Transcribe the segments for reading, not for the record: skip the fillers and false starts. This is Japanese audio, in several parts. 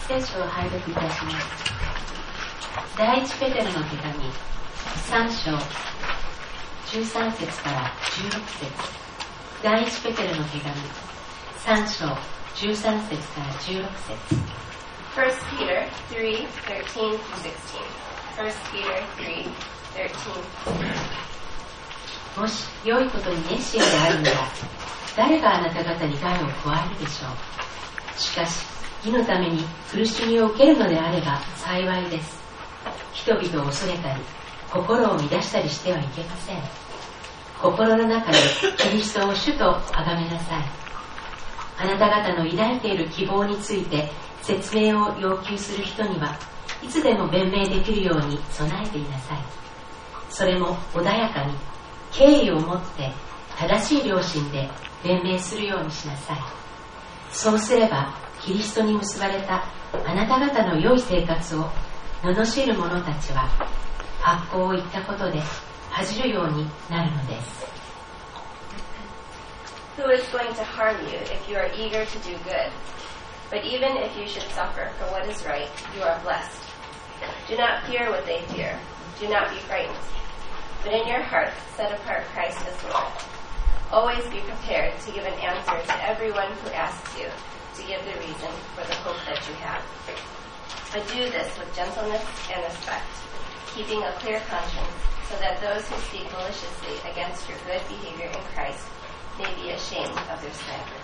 聖書を拝読いたします。第一ペテロの手紙3章13節から16節。第一ペテロの手紙3章13節から16節。 1 Peter 3:13-16. 1 Peter 3:13. もし良いことに熱心であるなら、誰があなた方に害を加えるでしょう。しかし義のために苦しみを受けるのであれば幸いです。人々を恐れたり心を乱したりしてはいけません。心の中でキリストを主と崇めなさい。あなた方の抱いている希望について説明を要求する人にはいつでも弁明できるように備えていなさい。それも穏やかに敬意を持って正しい良心で弁明するようにしなさい。そうすればキリストに結ばれたあなた方の良い生活を罵る者たちは悪行を言ったことで恥じるようになるのです。 Who is going to harm you if you are eager to do good? But even if you should suffer for what is right, you are blessed. Do not fear what they fear. Do not be frightened. But in your hearts set apart Christ as Lord. Always be prepared to give an answer to everyone who asks you to give the reason for the hope that you have. But do this with gentleness and respect, keeping a clear conscience, so that those who speak maliciously against your good behavior in Christ may be ashamed of their slander.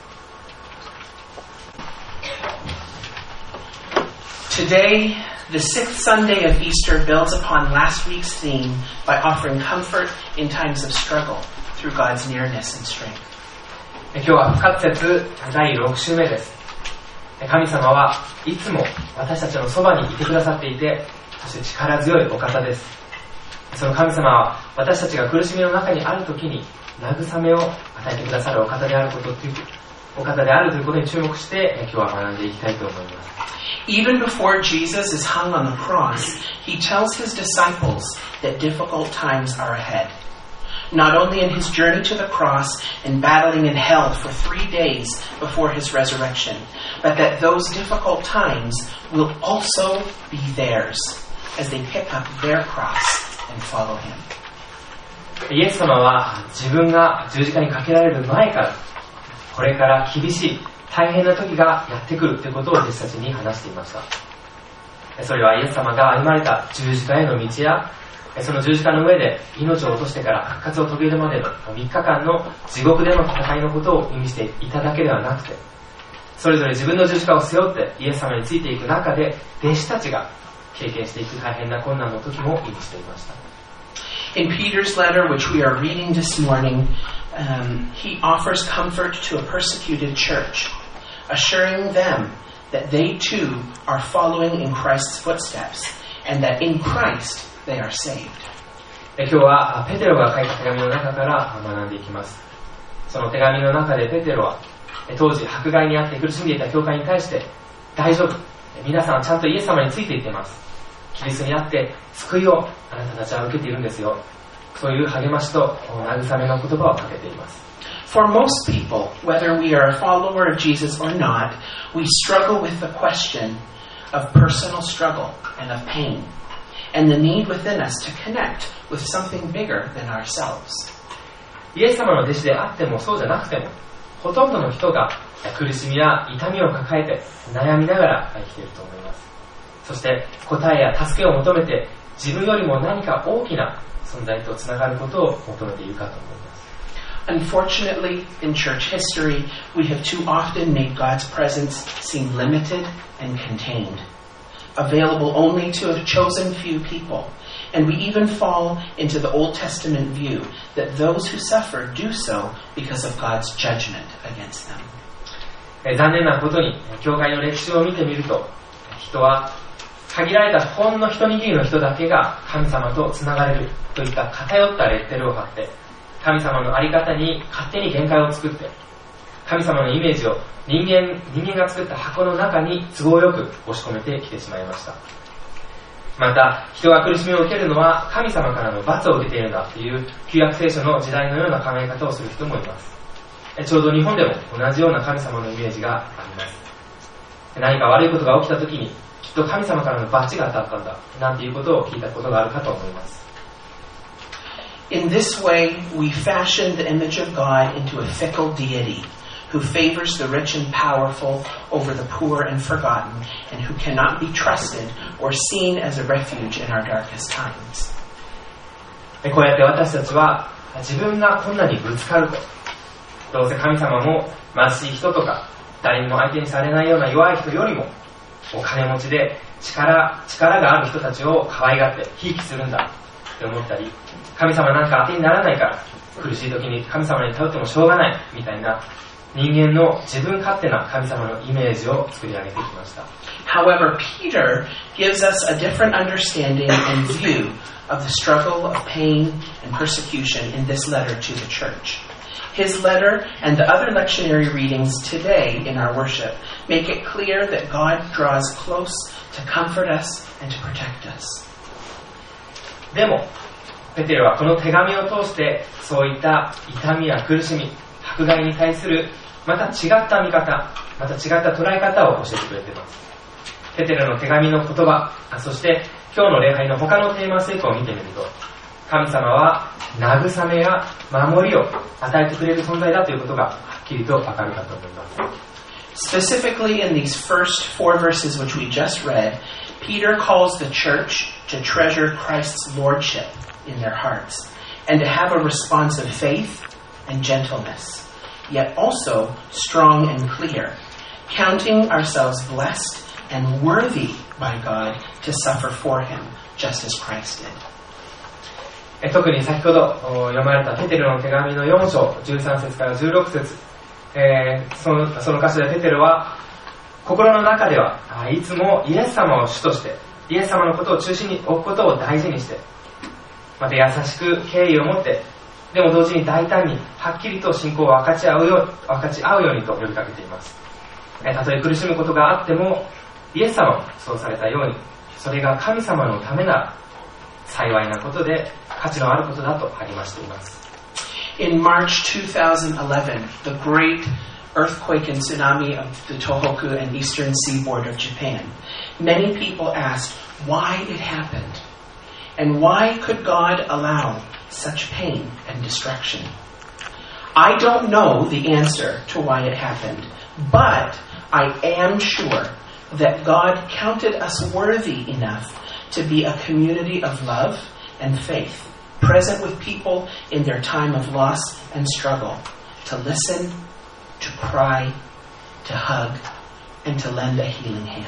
Today, the sixth Sunday of Easter builds upon last week's theme by offering comfort in times of struggle through God's nearness and strength. 今日は復活節第6週目です。神様はいつも私たちのそばにいてくださっていて、そして力強いお方です。その神様は私たちが苦しみの中にあるときに慰めを与えてくださるお方であるということに注目して今日は学んでいきたいと思います。 Even before Jesus is hung on the cross, he tells his disciples that difficult times are ahead. Not only in his journey to the cross and battling in hell for 3 days before his resurrection, but that those difficult times will also be theirs as they pick up their cross and follow him. イエス様は自分が十字架にかけられる前からこれから厳しい大変な時がやってくるということを弟子たちに話していました。それはイエス様が歩まれた十字架への道やその十字架の上で命を落としてから復活を遂げるまでの3日間の地獄での戦いのことを意味していただけではなくて、それぞれ自分の十字架を背負ってイエス様についていく中で弟子たちが経験していく大変な困難の時も意味していました。 In Peter's letter, which we are reading this morning, he offers comfort to a persecuted church, assuring them that they too are following in Christ's footsteps, and that in Christ they are saved. 今日はペテロが書いた手紙の中から学んでいきます。その手紙の中でペテロは当時迫害にあって苦しんでいた教会に対して、大丈夫、皆さんちゃんとイエス様についていってます、キリストにあって救いをあなたたちは受けているんですよ、そういう励ましと慰めの言葉をかけています。 For most people, whether we are a follower of Jesus or not, we struggle with the question of personal struggle and of pain, and the need within us to connect with something bigger than ourselves. イエス様の弟子であってもそうじゃなくても、ほとんどの人が苦しみや痛みを抱えて悩みながら生きていると思います。そして答えや助けを求めて自分よりも何か大きな存在とつながることを求めているかと思います。 Unfortunately, in church history, we have too often made God's presence seem limited and contained, available only to a chosen few people. And we even fall into the Old Testament view that those who suffer do so because of God's judgment against them. 残念なことに、教会の歴史を見てみると、人は限られたほんの一握りの人だけが神様とつながれるといった偏ったレッテルを貼って、神様の在り方に勝手に限界を作って、神様のイメージを人間が作った箱の中に都合よく押し込めてきてしまいました。また、人が苦しみを受けるのは神様からの罰を受けているんだという旧約聖書の時代のような考え方をする人もいます。ちょうど日本でも同じような神様のイメージがあります。 何か悪いことが起きた時にきっと神様からの罰が当たったんだなんていうことを聞いたことがあるかと思います。 In this way, we fashion the image of God into a fickle deity who favors the rich and powerful over the poor and forgotten, and who cannot be trusted or seen as a refuge in our darkest times. こうやって私たちは自分が困難にぶつかると、どうせ神様も貧しい人とか誰にも相手にされないような弱い人よりもお金持ちで力がある人たちを可愛がってひいきするんだって思ったり、神様なんか当てにならないから苦しい時に神様に頼ってもしょうがないみたいな人間の自分勝手な神様のイメージを作り上げてきました。 However, Peter gives us a different understanding and view of the struggle of pain and persecution in this letter to the church. His letter and the other lectionary readings today in our worship make it clear that God draws close to comfort us and to protect us. でもペテロはこの手紙を通してそういった痛みや苦しみ、迫害に対するまた違った見方、また違った捉え方を教えてくれています。ペテロの手紙の言葉、そして今日の礼拝の他のテーマ聖句を見てみると、神様は慰めや守りを与えてくれる存在だということがはっきりとわかるかと思います。 Specifically in these first 4 verses which we just read, Peter calls the church to treasure Christ's lordship in their hearts and to have a response of faith and gentleness, yet also strong and clear, counting ourselves blessed and worthy by God to suffer for Him, just as Christ did. 特に先ほど読まれたペテロの手紙の4章13節から16節、その箇所でペテロは心の中ではいつもイエス様を主としてイエス様のことを中心に置くことを大事にして、また優しく敬意を持って、でも同時に大胆にはっきりと信仰を分かち合うようにと呼びかけています。たとえ苦しむことがあってもイエス様もそうされたように、それが神様のためなら幸いなことで価値のあることだと励ましています。 In March 2011, the great earthquake and tsunami of the Tohoku and eastern seaboard of Japan, many people asked why it happened, and why could God allow such pain and destruction? I don't know the answer to why it happened, but I am sure that God counted us worthy enough to be a community of love and faith, present with people in their time of loss and struggle, to listen, to cry, to hug, and to lend a healing hand.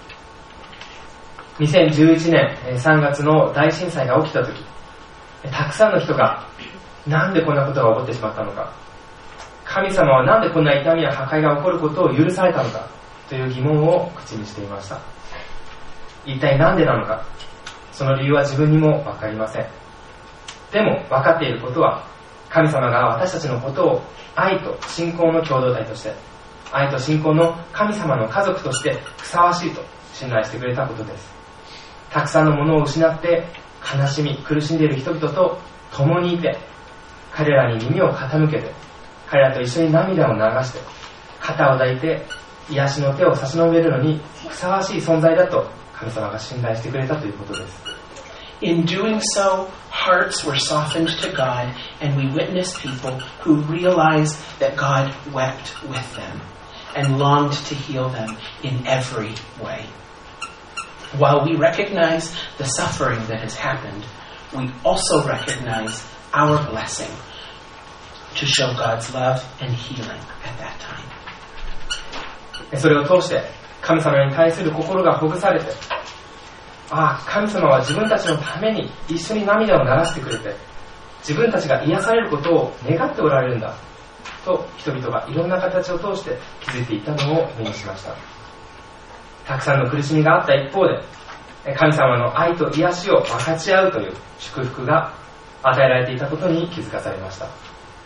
2011年3月の大震災が起きたとき、たくさんの人がなんでこんなことが起こってしまったのか、神様はなんでこんな痛みや破壊が起こることを許されたのかという疑問を口にしていました。一体なんでなのか、その理由は自分にも分かりません。でも分かっていることは、神様が私たちのことを愛と信仰の共同体として、愛と信仰の神様の家族としてふさわしいと信頼してくれたことです。たくさんのものを失って悲しみ苦しんでいる人々と共にいて、彼らに耳を傾けて、彼らと一緒に涙を流して、肩を抱いて癒しの手を差し伸べるのにふさわしい存在だと神様が信頼してくれたということです。 In doing so, hearts were softened to God, and we witnessed people who realized that God wept with them and longed to heal them in every way. While we recognize the suffering that has happened, we also recognize our blessing to show God's love and healing at that time. それを通して神様に対する心がほぐされて、神様は自分たちのために一緒に涙を流してくれて、自分たちが癒されることを願っておられるんだと、人々がいろんな形を通して気づいていったのを目にしました。たくさんの苦しみがあった一方で、神様の愛と癒しを分かち合うという祝福が与えられていたことに気づかされました。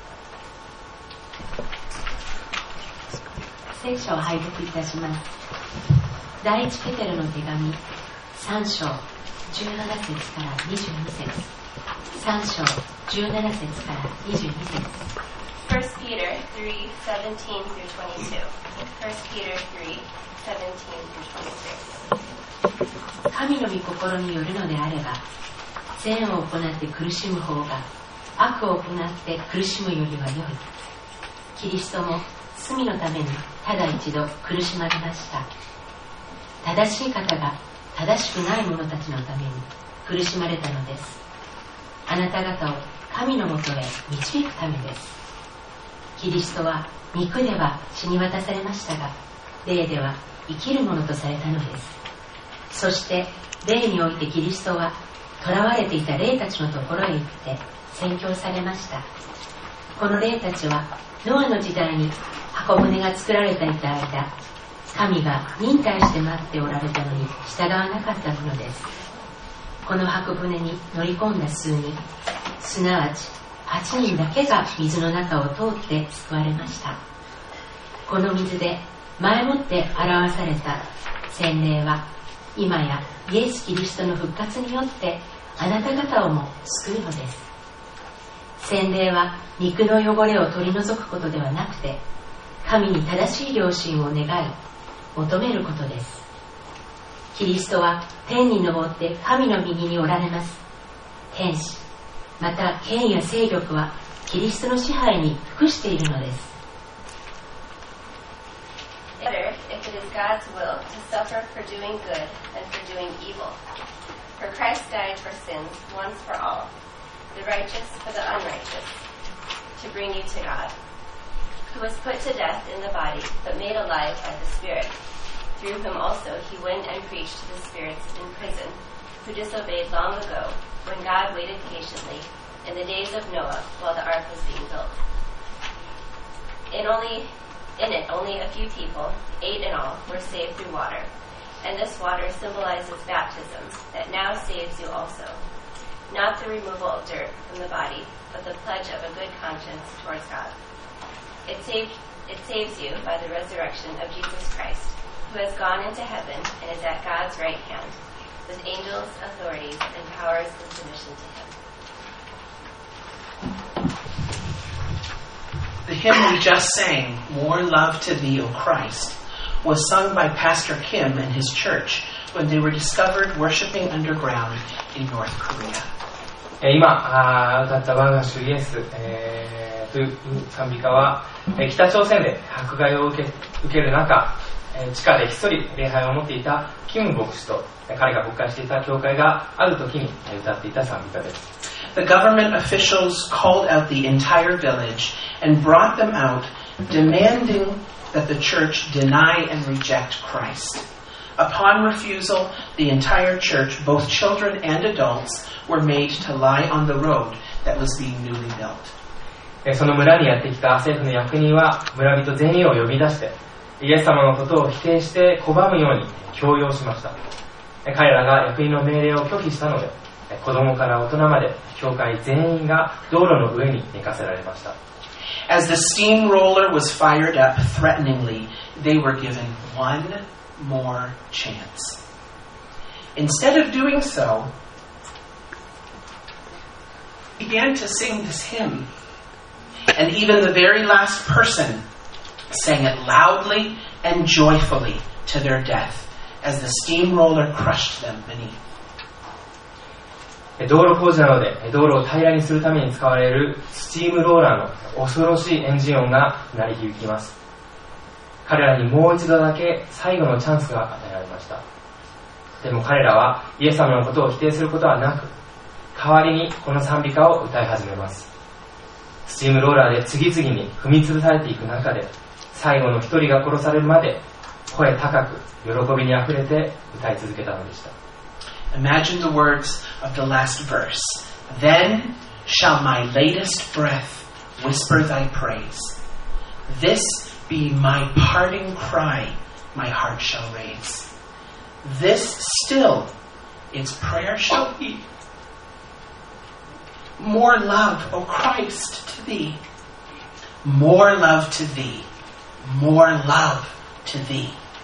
聖書を拝読いたします。第一ペテロの手紙3章17節から22節、3章17節から22節。 1 Peter 3:17 through 22. 1 Peter 17-26. 神の御心によるのであれば、善を行って苦しむ方が悪を行って苦しむよりは良い。キリストも罪のためにただ一度苦しまれました。正しい方が正しくない者たちのために苦しまれたのです。あなた方を神のもとへ導くためです。キリストは肉では死に渡されましたが、霊では生きるものとされたのです。そして霊においてキリストは囚われていた霊たちのところへ行って宣教されました。この霊たちはノアの時代に箱舟が作られていた間、神が忍耐して待っておられたのに従わなかったものです。この箱舟に乗り込んだ数人、すなわち8人だけが水の中を通って救われました。この水で前もって表された洗礼は、今やイエス・キリストの復活によってあなた方をも救うのです。洗礼は肉の汚れを取り除くことではなくて、神に正しい良心を願い求めることです。キリストは天に昇って神の右におられます。天使また権威や勢力はキリストの支配に服しているのです。 Better if it is God's will to suffer for doing good than for doing evil. For Christ died for sins once for all, the righteous for the unrighteous, to bring you to God, who was put to death in the body, but made alive by the Spirit, through whom also he went and preached to the spirits in prison, who disobeyed long ago, when God waited patiently in the days of Noah while the ark was being built. In it, only a few people, 8 in all, were saved through water. And this water symbolizes baptism, that now saves you also. Not the removal of dirt from the body, but the pledge of a good conscience towards God. It saves you by the resurrection of Jesus Christ, who has gone into heaven and is at God's right hand, with angels, authorities, and powers in submission to him. The hymn we just sang, More Love to Thee, O Christ, was sung by Pastor Kim and his church when they were discovered worshiping underground in North Korea. 今歌った我が主イエス、という賛美歌は、北朝鮮で迫害を受ける中、地下でひっそり礼拝を持っていたキム牧師と彼が牧会していた教会がある時に歌っていた賛美歌です。 The government officials called out the entire village and brought them out, demanding that the church deny and reject Christ. Upon refusal, the entire church, both children and adults, were made to lie on the road that was being newly built. その村にやってきた政府の役人は村人全員を呼び出してイエス様のことを否定して拒むように強要しました。彼らが役人の命令を拒否したので、子供から大人まで教会全員が道路の上に寝かせられました。 As the steamroller was fired up threateningly, they were given one more chance. Instead of doing so, they began to sing this hymn. And even the very last person sang it loudly and joyfully to their death as the steamroller crushed them beneath. 道路工事なので道路を平らにするために使われるスチームローラーの恐ろしいエンジン音が鳴り響きます。彼らにもう一度だけ最後のチャンスが与えられました。でも彼らはイエス様のことを否定することはなく、代わりにこの賛美歌を歌い始めます。スチームローラーで次々に踏み潰されていく中で、最後の一人が殺されるまで声高く喜びにあふれて歌い続けたのでした。 Imagine the words of the last verse. Then shall my latest breath whisper thy praise. This be my parting cry, my heart shall raise. This still its prayer shall be. More love, O Christ, to thee. More love to thee. More love to thee.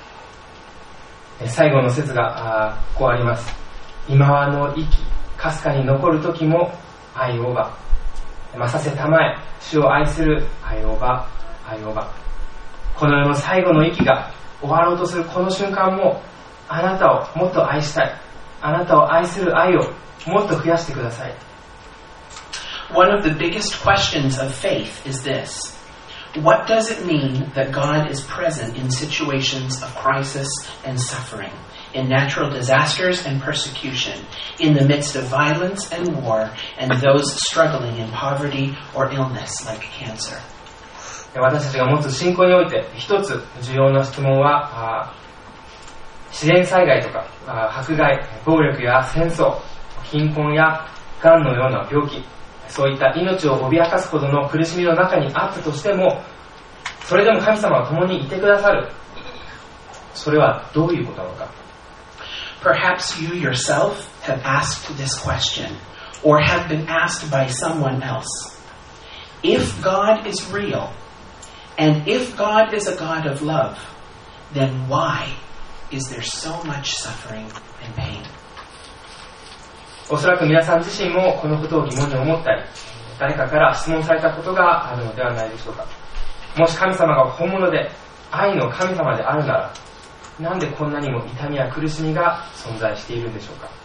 最後の説がこうあります。今はの息かすかに残る時も愛をばさせたまえ主を愛する愛をばこの世の最後の息が終わろうとするこの瞬間も、あなたをもっと愛したい。あなたを愛する愛をもっと増やしてください。 One of the biggest questions of faith is this. What does it mean that God is present in situations of crisis and suffering, in natural disasters and persecution, in the midst of violence and war, and those struggling in poverty or illness like cancer? 私たちが持つ信仰において一つ重要な質問は、自然災害とか迫害、暴力や戦争、貧困やがんのような病気、そういった命を脅かすほどの苦しみの中にあったとしても、それでも神様は共にいてくださる。それはどういうことなのか。 Perhaps you yourself have asked this question, or have been asked by someone else. If God is real, and if God is a God of love, then why is there so much suffering and pain? おそらく皆さん自身もこのことを疑問に思ったり、誰かから質問されたことがあるのではないでしょうか。もし神様が本物で愛の神様であるなら、なんでこんなにも痛みや苦しみが存在しているんでしょうか。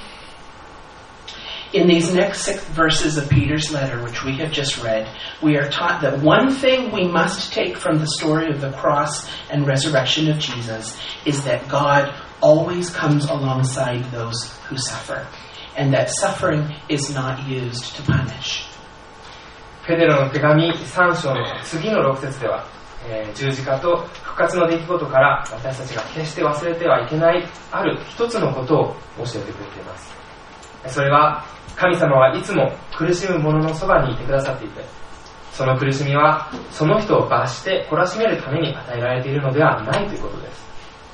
In these next 6 verses of Peter's letter, which we have just read, we are taught that one thing we must take from the story of the cross and resurrection of Jesus is that God always comes alongside those who suffer, and that suffering is not used to punish. ペテロの手紙3章の次の6節では、十字架と復活の出来事から私たちが決して忘れてはいけないある一つのことを教えてくれています。それは神様はいつも苦しむ者のそばにいてくださっていて、その苦しみはその人を罰して懲らしめるために与えられているのではないということです。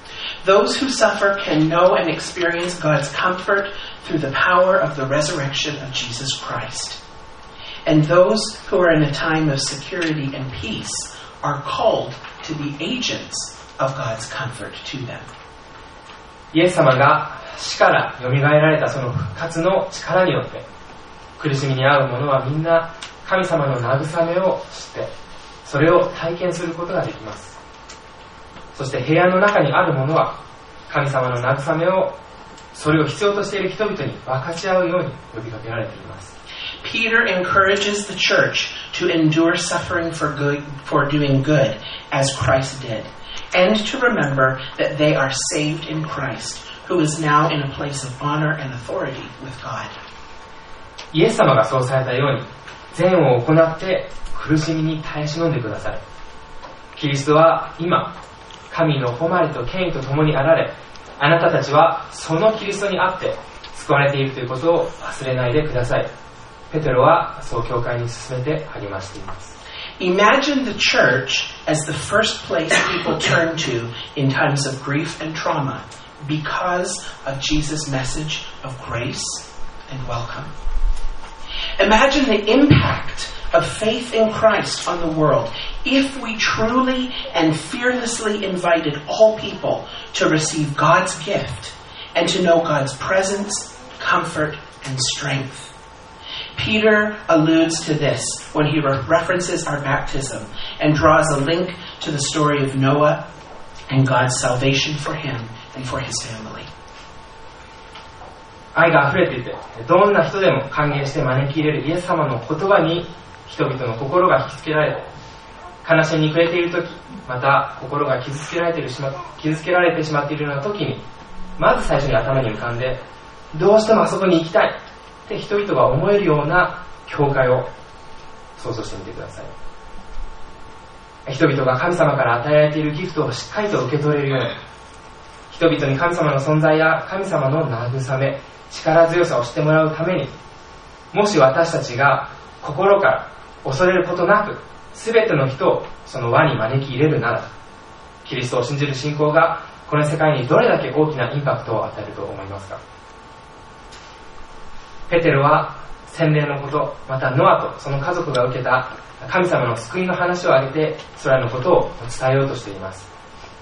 Those who suffer can know and experience God's comfort through the power of the resurrection of Jesus Christ. And those who are in a time of security and peace are called to be agents of God's comfort to them. イエス様が死から蘇られたその復活の力によって、苦しみに遭う者はみんな神様の慰めを知って、それを体験することができます。そして平安の中にある者は神様の慰めを、それを必要としている人々に分かち合うように呼びかけられています。 Peter encourages the church to endure suffering for doing good as Christ did, and to remember that they are saved in Christ, who is now in a place of honor and authority with God. イエス様がそうされたように、善を行って苦しみに耐え忍んでください。キリストは今、神の誉れと権威と共にあられ、あなたたちはそのキリストにあって救われているということを忘れないでください。ペテロはそう教会に進めて励ましています。 Imagine the church as the first place people turn to in times of grief and trauma because of Jesus' message of grace and welcome. Imagine the impact of faith in Christ on the world if we truly and fearlessly invited all people to receive God's gift and to know God's presence, comfort, and strength. Peter alludes to this when he references our baptism and draws a link to the story of Noah and God's salvation for him and for his family. 愛があふれていて、どんな人でも歓迎して招き入れるイエス様の言葉に人々の心が引きつけられ、悲しみに暮れているとき、また心が傷つけられてしまっているようなときに、まず最初に頭に浮かんで、どうしてもあそこに行きたいって人々が思えるような教会を想像してみてください。人々が神様から与えられているギフトをしっかりと受け取れるように、人々に神様の存在や神様の慰め、力強さを知ってもらうために、もし私たちが心から恐れることなく全ての人をその輪に招き入れるなら、キリストを信じる信仰がこの世界にどれだけ大きなインパクトを与えると思いますか。ペテロは洗礼のこと、またノアとその家族が受けた神様の救いの話を挙げて、それらのことを伝えようとしています。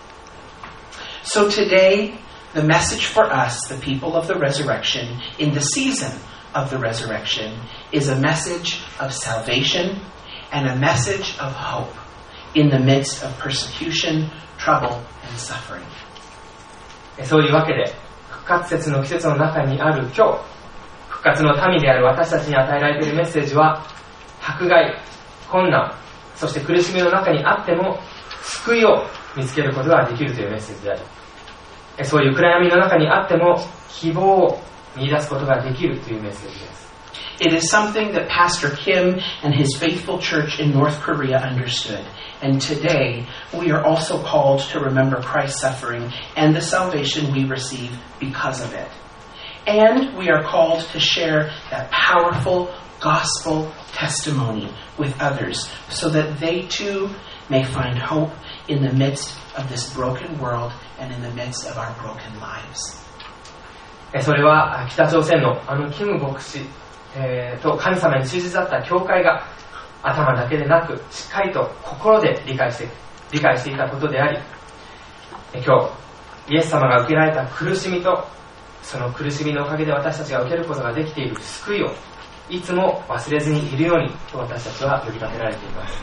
So today, the message for us, the people of the resurrection, in the season of the resurrection, is a message of salvation and a message of hope in the midst of persecution, trouble, and suffering. そういうわけで、復活節の季節の中にある今日、復活の民である私たちに与えられているメッセージは、迫害、困難、そして苦しみの中にあっても救いを見つけることができるというメッセージであり、そういう暗闇の中にあっても希望を見出すことができるというメッセージです。 It is something that Pastor Kim and his faithful church in North Korea understood. And today, we are also called to remember Christ's suffering and the salvation we receive because of it. And we are called to share that powerful gospel testimony with others so that they too may find hope in the midst of this broken world and in the midst of our broken lives. それは北朝鮮のキム牧師と神様に忠実だった教会が頭だけでなくしっかりと心で理解していたことであり、今日イエス様が受けられた苦しみとその苦しみのおかげで私たちが受けることができている救いをいつも忘れずにいるようにと私たちは呼びかけられています。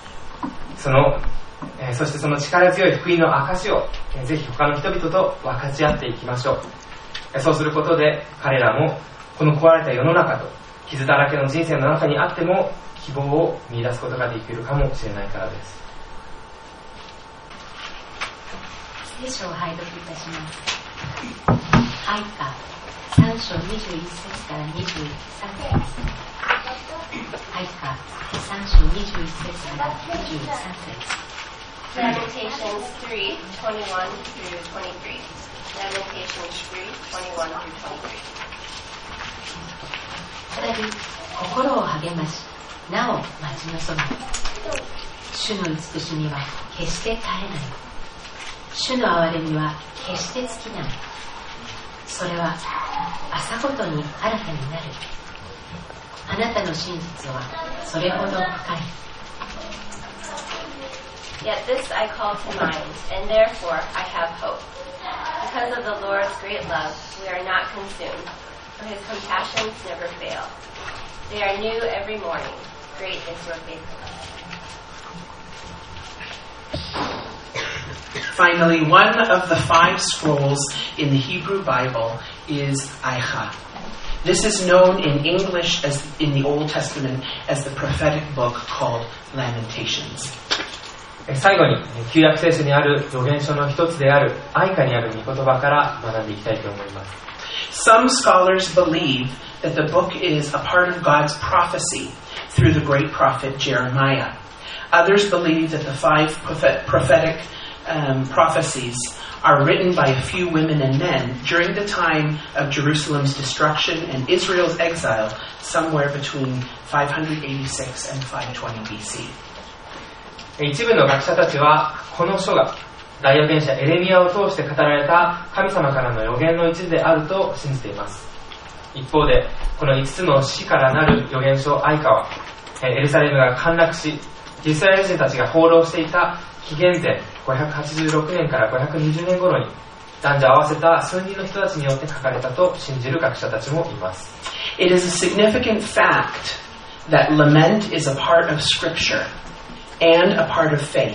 そしてその力強い福音の証をぜひ他の人々と分かち合っていきましょう。そうすることで彼らもこの壊れた世の中と傷だらけの人生の中にあっても希望を見出すことができるかもしれないからです。 聖書を拝読いたします。愛歌3章21節から23節。愛歌3章21節から23節。 Lamentations 3:21 through 23. Lamentations 3:21 through 23. 再び心を励まし、なお待ち望む。主の慈しみは決して絶えない。主の憐れみは決して尽きない。それは朝ごとに新たになる。あなたの真実はそれほど深い。 Yet this I call to mind, and therefore I have hope. Because of the Lord's great love, we are not consumed, for his compassions never fail. They are new every morning. Great is your faithfulness. Finally, one of the 5 scrolls in the Hebrew Bible is Aicha. This is known in English as in the Old Testament as the prophetic book called Lamentations. 最後に旧約聖書にある預言書の一つである愛歌にある御言葉から学んでいきたいと思います。 Some scholars believe that the book is a part of God's prophecy through the great prophet Jeremiah. Others believe that the 5 prophetic prophecies are written by a few women and men during the time of Jerusalem's destruction and Israel's exile somewhere between 586 and 520 BC. 一部の学者たちはこの書が大預言者エレミヤを通して語られた神様からの預言の一部であると信じています。一方でこの5つの詩からなる預言書愛歌はエルサレムが陥落しイスラエル人たちが放浪していた紀元前586年から520年頃に男女合わせた数人の人たちによって書かれたと信じる学者たちもいます。 It is a significant fact that lament is a part of Scripture and a part of faith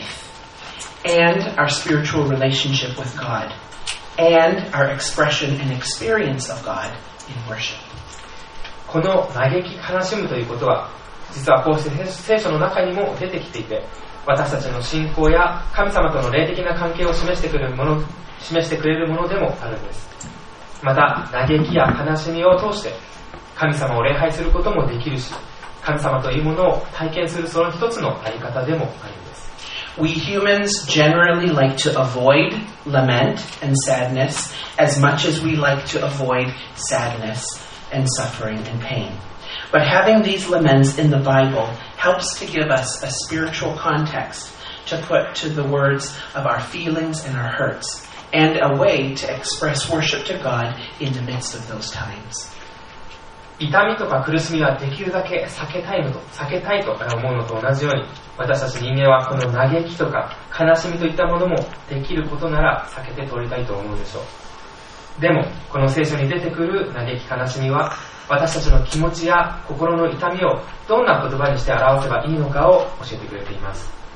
and our spiritual relationship with God and our expression and experience of God in worship. この嘆き悲しむということは実はこうして聖書の中にも出てきていて私たちの信仰や神様との霊的な関係を示してくれるものでもあるんです。また嘆きや悲しみを通して神様を礼拝することもできるし神様というものを体験するその一つのあり方でもあるんです。 We humans generally like to avoid lament and sadness as much as we like to avoid sadness and suffering and pain. But having these laments in the Bible helps to give us a spiritual context to put to the words of our feelings and our hurts, and a way to express worship to God in the midst of those times. 痛みとか苦しみはできるだけ避けたいと思うのと同じように私たち人間はこの嘆きとか悲しみといったものもできることなら避けて通りたいと思うでしょう。でもこの聖書に出てくる嘆き悲しみは私たちの気持ちや心の痛みをどんな言葉にして表せばいいのかを教えてくれています。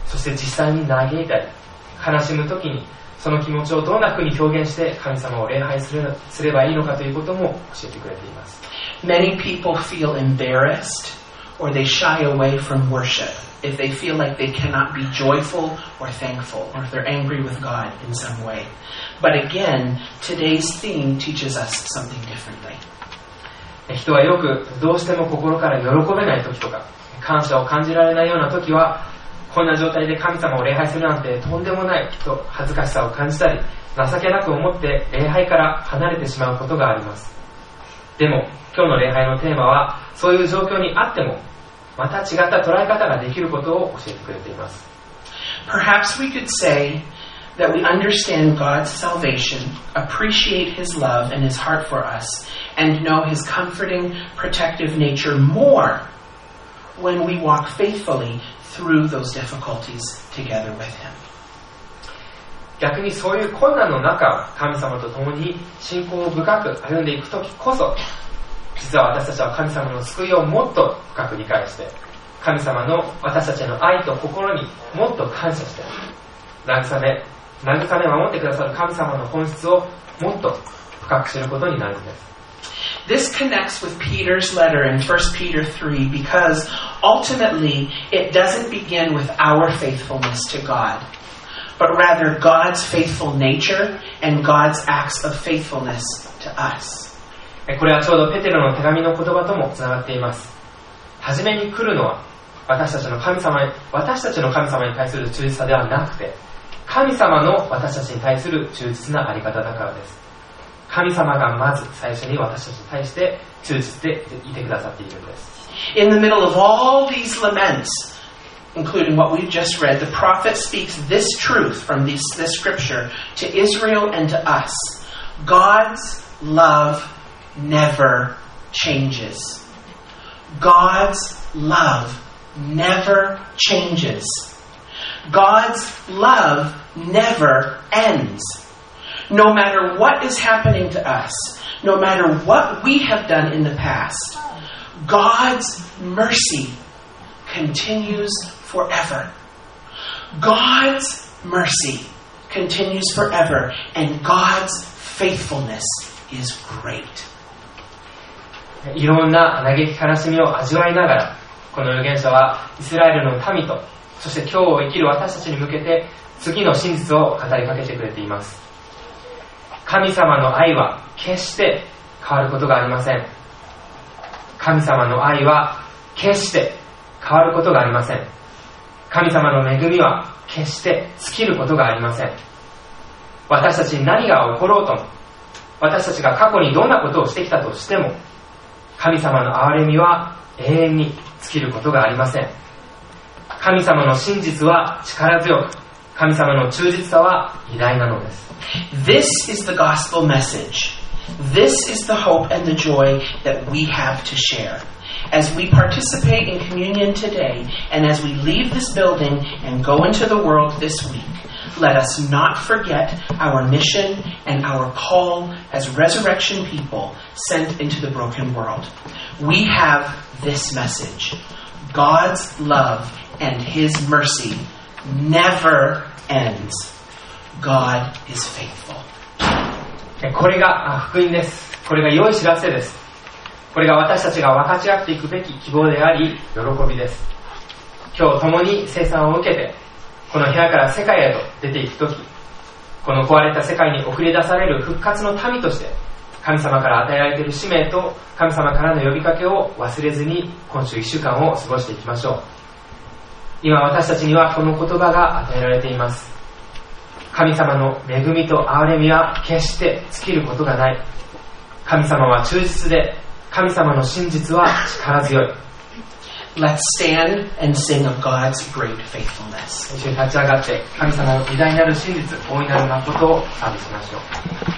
そして実際に嘆いたり悲しむ時にその気持ちをどんな風に表現して神様を礼拝すればいいのかということも教えてくれています。 Many people feel embarrassed or they shy away from worship if they feel like they cannot be joyful or thankful, or if they're angry with God in some way. But again, today's theme teaches us something differently. 人はよくどうしても心から喜べない時とか感謝を感じられないような時は、こんな状態で神様を礼拝するなんてとんでもないと恥ずかしさを感じたり情けなく思って礼拝から離れてしまうことがあります。でも今日の礼拝のテーマは、そういう状況にあってもまた違った捉え方ができることを教えてくれています。 Perhaps we could say that we understand God's salvation, appreciate His love and His heart for us, and know His comforting, protective nature more when we walk faithfully through those difficulties together with Him. 逆にそういう困難の中、神様と共に信仰を深く歩んでいくときこそ、実は私たちは神様の救いをもっと深く理解して、神様の私たちへの愛と心にもっと感謝して、慰め守ってくださる神様の本質をもっと深く知ることになるんです。 This connects with Peter's letter in 1 Peter 3 because ultimately it doesn't begin with our faithfulness to God, but rather God's faithful nature and God's acts of faithfulness to us. これはちょうどペテロの手紙の言葉ともつながっています。はじめに来るのは私たちの神様に対する忠実さではなくて、神様の私たちに対する忠実なあり方だからです。神様がまず最初に私たちに対して忠実でいてくださっているんです。 In the middle of all these laments, including what we've just read, the prophet speaks this truth from this scripture to Israel and to us. God's love never changes. God's love never changes. God's love never ends. No matter what is happening to us, no matter what we have done in the past, God's mercy continues forever. God's mercy continues forever, and God's faithfulness is great. いろんな嘆き悲しみを味わいながら、この預言者はイスラエルの民と、そして今日を生きる私たちに向けて次の真実を語りかけてくれています。神様の愛は決して変わることがありません。神様の愛は決して変わることがありません。神様の恵みは決して尽きることがありません。私たちに何が起ころうとも、私たちが過去にどんなことをしてきたとしても、神様の憐れみは永遠に尽きることがありません。神様の真実は力強く、神様の忠実さは偉大なのです。 This is the gospel message. This is the hope and the joy that we have to share. As we participate in communion today, and as we leave this building and go into the world this week, let us not forget our mission and our call as resurrection people sent into the broken world. We have this message. God's love and His mercy never ends. God is faithful. これが福音です。これが良い知らせです。これが私たちが分かち合っていくべき希望であり、喜びです。今日共に聖餐を受けて、この部屋から世界へと出ていくとき、この壊れた世界に送り出される復活の民として、神様から与えられている使命と神様からの呼びかけを忘れずに今週1週間を過ごしていきましょう。今私たちにはこの言葉が与えられています。神様の恵みと憐れみは決して尽きることがない。神様は忠実で、神様の真実は力強い。 Let's stand and sing of God's great faithfulness. 一緒に立ち上がって神様の偉大なる真実、大いなる誠を賛美しましょう。